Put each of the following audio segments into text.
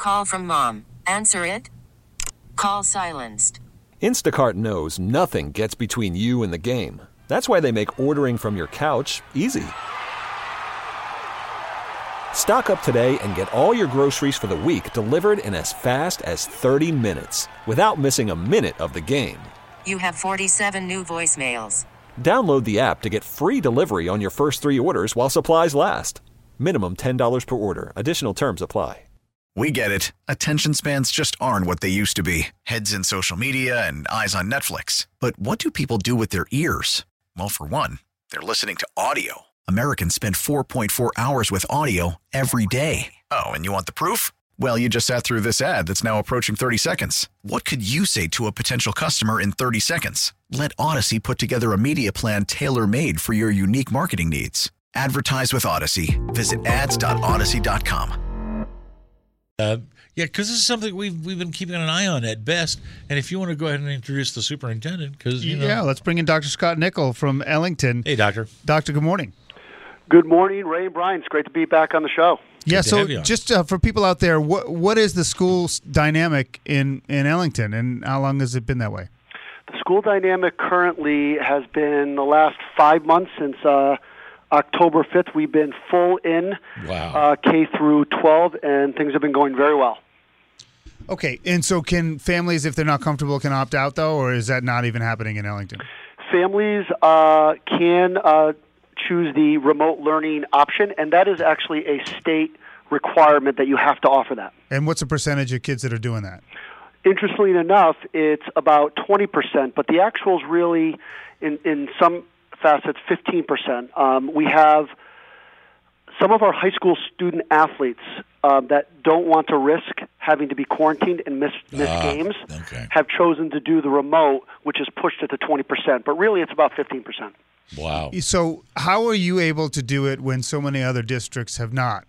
call from mom. Answer it. Call silenced. Instacart knows nothing gets between you and the game. That's why they make ordering from your couch easy. Stock up today and get all your groceries for the week delivered in as fast as 30 minutes without missing a minute of the game. You have 47 new voicemails. Download the app to get free delivery on your first 3 orders while supplies last. Minimum $10 per order. Additional terms apply. We get it. Attention spans just aren't what they used to be. Heads in social media and eyes on Netflix. But what do people do with their ears? Well, for one, they're listening to audio. Americans spend 4.4 hours with audio every day. Oh, and you want the proof? Well, you just sat through this ad that's now approaching 30 seconds. What could you say to a potential customer in 30 seconds? Let Odyssey put together a media plan tailor-made for your unique marketing needs. Advertise with Odyssey. Visit ads.odyssey.com. Because this is something we've been keeping an eye on at best. And if you want to go ahead and introduce the superintendent, because let's bring in Dr. Scott Nickel from Ellington. Hey, doctor. Doctor, good morning. Good morning, Ray and Brian. It's great to be back on the show. Yeah, so just for people out there, what is the school dynamic in Ellington, and how long has it been that way? The school dynamic currently has been the last 5 months since October 5th. We've been full in K through 12, and things have been going very well. Okay, and so can families, if they're not comfortable, can opt out, though, or is that not even happening in Ellington? Families can choose the remote learning option, and that is actually a state requirement that you have to offer that. And what's the percentage of kids that are doing that? Interestingly enough, it's about 20%, but the actual is really, in some facets, 15%. We have some of our high school student athletes that don't want to risk having to be quarantined and miss games have chosen to do the remote, which is pushed it to 20%, but really it's about 15%. Wow. So how are you able to do it when so many other districts have not?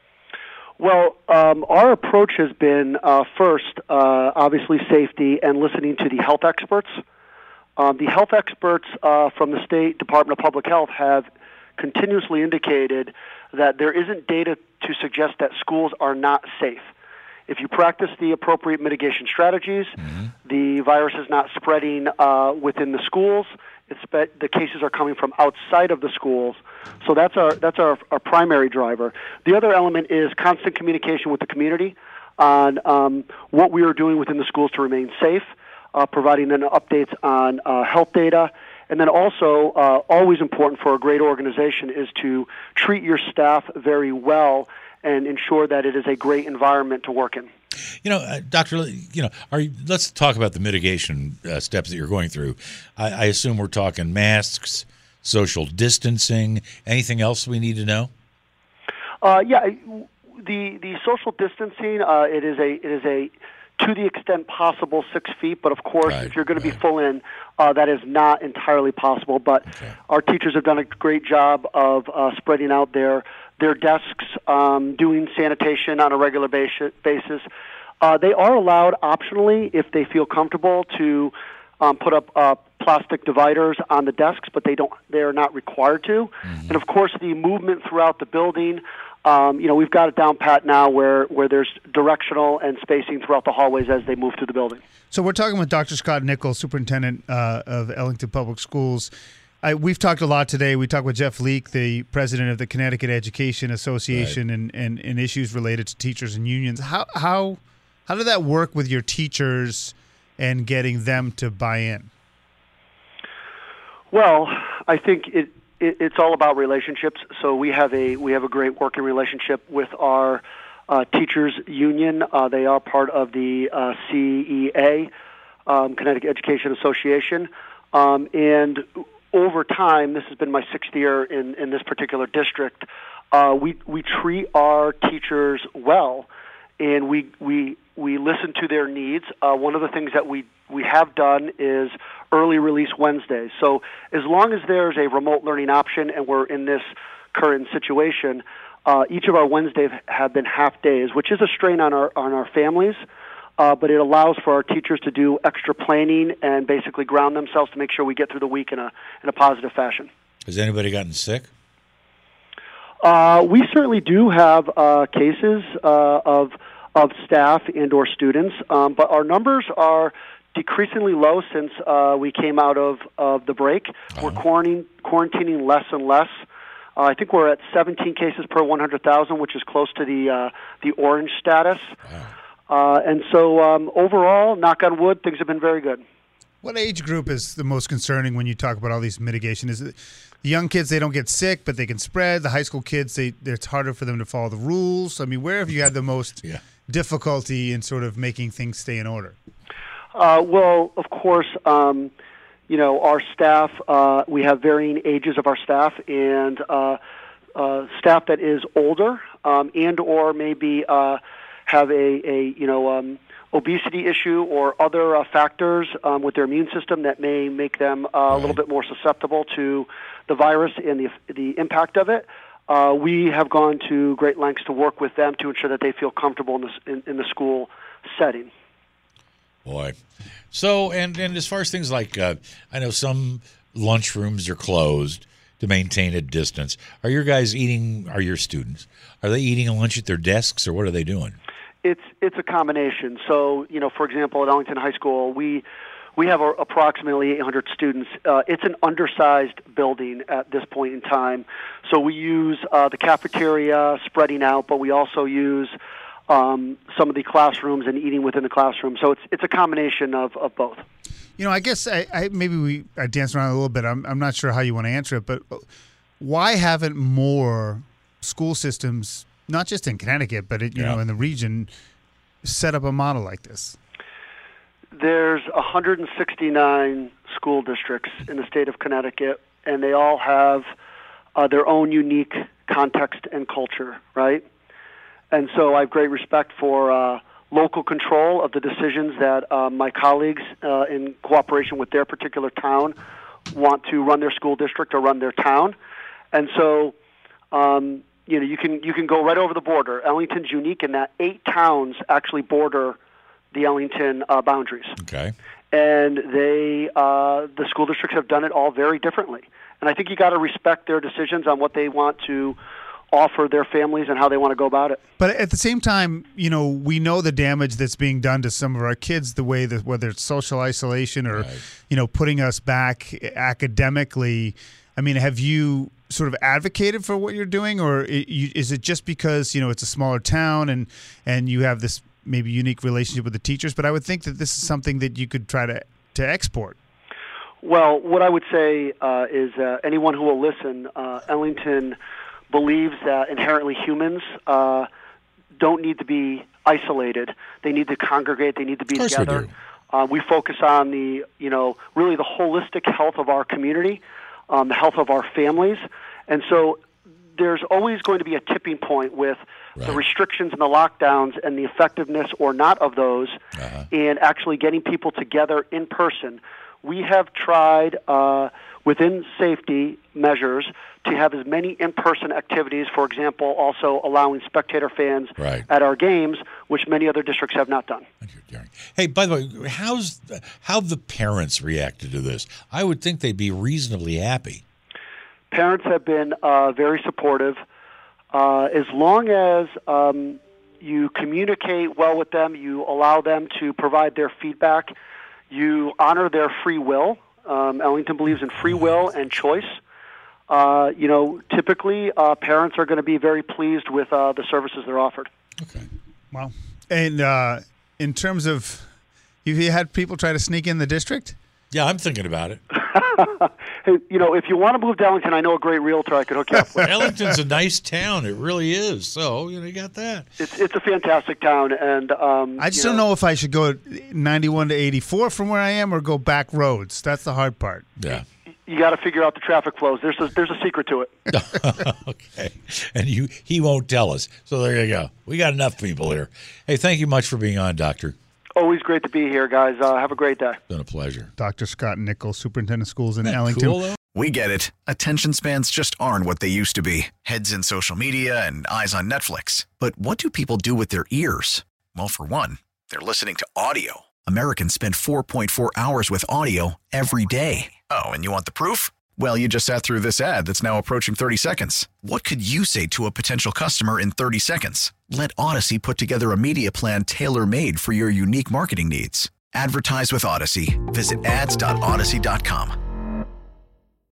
Well, our approach has been, first, obviously safety and listening to the health experts. The health experts from the State Department of Public Health have continuously indicated that there isn't data to suggest that schools are not safe. If you practice the appropriate mitigation strategies, the virus is not spreading within the schools. The cases are coming from outside of the schools. So that's our primary driver. The other element is constant communication with the community on what we are doing within the schools to remain safe, providing them updates on health data. And then also, always important for a great organization is to treat your staff very well and ensure that it is a great environment to work in. Doctor, let's talk about the mitigation steps that you're going through. I assume we're talking masks, social distancing, anything else we need to know? The social distancing, it is a to the extent possible 6 feet, but of course, if you're going to be full in, that is not entirely possible. But our teachers have done a great job of spreading out their desks, doing sanitation on a regular basis. They are allowed optionally, if they feel comfortable, to put up plastic dividers on the desks, but they are not required to. And of course, the movement throughout the building, we've got it down pat now where there's directional and spacing throughout the hallways as they move through the building. So we're talking with Dr. Scott Nickel, superintendent of Ellington Public Schools. We've talked a lot today. We talked with Jeff Leake, the president of the Connecticut Education Association, and issues related to teachers and unions. How did that work with your teachers and getting them to buy in? Well, I think it's all about relationships. So we have a great working relationship with our teachers union. They are part of the CEA, Connecticut Education Association, and over time, this has been my 6th year in this particular district. We treat our teachers well, and we listen to their needs. One of the things that we have done is early release Wednesdays. So as long as there's a remote learning option and we're in this current situation, each of our Wednesdays have been half days, which is a strain on our families. But it allows for our teachers to do extra planning and basically ground themselves to make sure we get through the week in a positive fashion. Has anybody gotten sick? We certainly do have cases of of staff and or students. But our numbers are decreasingly low since we came out of the break. We're quarantining less and less. I think we're at 17 cases per 100,000, which is close to the orange status. And so overall, knock on wood, things have been very good. What age group is the most concerning when you talk about all these mitigation? Is it the young kids, they don't get sick, but they can spread? The high school kids, it's harder for them to follow the rules. I mean, where have you had the most difficulty in sort of making things stay in order? Well, of course, our staff, we have varying ages of our staff, and staff that is older and or maybe have a obesity issue or other factors with their immune system that may make them a little bit more susceptible to the virus and the impact of it. We have gone to great lengths to work with them to ensure that they feel comfortable in the school setting. Boy. So, and as far as things like, I know some lunchrooms are closed to maintain a distance. Are your students, are they eating lunch at their desks, or what are they doing? It's a combination. So, for example, at Ellington High School, we have approximately 800 students. It's an undersized building at this point in time. So we use the cafeteria spreading out, but we also use some of the classrooms and eating within the classroom. So it's a combination of both. I guess I danced around a little bit. I'm not sure how you want to answer it, but why haven't more school systems, not just in Connecticut, but in the region, set up a model like this? There's 169 school districts in the state of Connecticut, and they all have their own unique context and culture, right? And so I have great respect for local control of the decisions that my colleagues, in cooperation with their particular town, want to run their school district or run their town. And so, you can go right over the border. Ellington's unique in that 8 towns actually border the Ellington boundaries. Okay. And the school districts have done it all very differently. And I think you got to respect their decisions on what they want to offer their families and how they want to go about it. But at the same time, we know the damage that's being done to some of our kids, the way that whether it's social isolation or, putting us back academically. I mean, have you sort of advocated for what you're doing, or is it just because, it's a smaller town and you have this maybe unique relationship with the teachers? But I would think that this is something that you could try to export. Well, what I would say is anyone who will listen, Ellington believes that inherently humans don't need to be isolated. They need to congregate. They need to be together. We focus on the really the holistic health of our community, the health of our families. And so there's always going to be a tipping point with the restrictions and the lockdowns and the effectiveness or not of those and actually getting people together in person. We have tried within safety measures to have as many in-person activities, for example, also allowing spectator fans at our games, which many other districts have not done. Hey, by the way, how the parents reacted to this? I would think they'd be reasonably happy. Parents have been very supportive. As long as you communicate well with them, you allow them to provide their feedback, you honor their free will. Ellington believes in free will and choice. Typically, parents are going to be very pleased with the services they're offered. Okay. Wow. And in terms of, have you had people try to sneak in the district? Yeah, I'm thinking about it. Hey, if you want to move to Ellington, I know a great realtor I could hook you up with. Ellington's a nice town. It really is. So, you got that. It's a fantastic town. And I just don't know if I should go 91 to 84 from where I am or go back roads. That's the hard part. Yeah. You got to figure out the traffic flows. There's a secret to it. Okay. And he won't tell us. So there you go. We got enough people here. Hey, thank you much for being on, Doctor. Always great to be here, guys. Have a great day. It's been a pleasure. Dr. Scott Nichols, Superintendent of Schools in Ellington. Cool, though? We get it. Attention spans just aren't what they used to be. Heads in social media and eyes on Netflix. But what do people do with their ears? Well, for one, they're listening to audio. Americans spend 4.4 hours with audio every day. Oh, and you want the proof? Well, you just sat through this ad that's now approaching 30 seconds. What could you say to a potential customer in 30 seconds? Let Odyssey put together a media plan tailor-made for your unique marketing needs. Advertise with Odyssey. Visit ads.odyssey.com.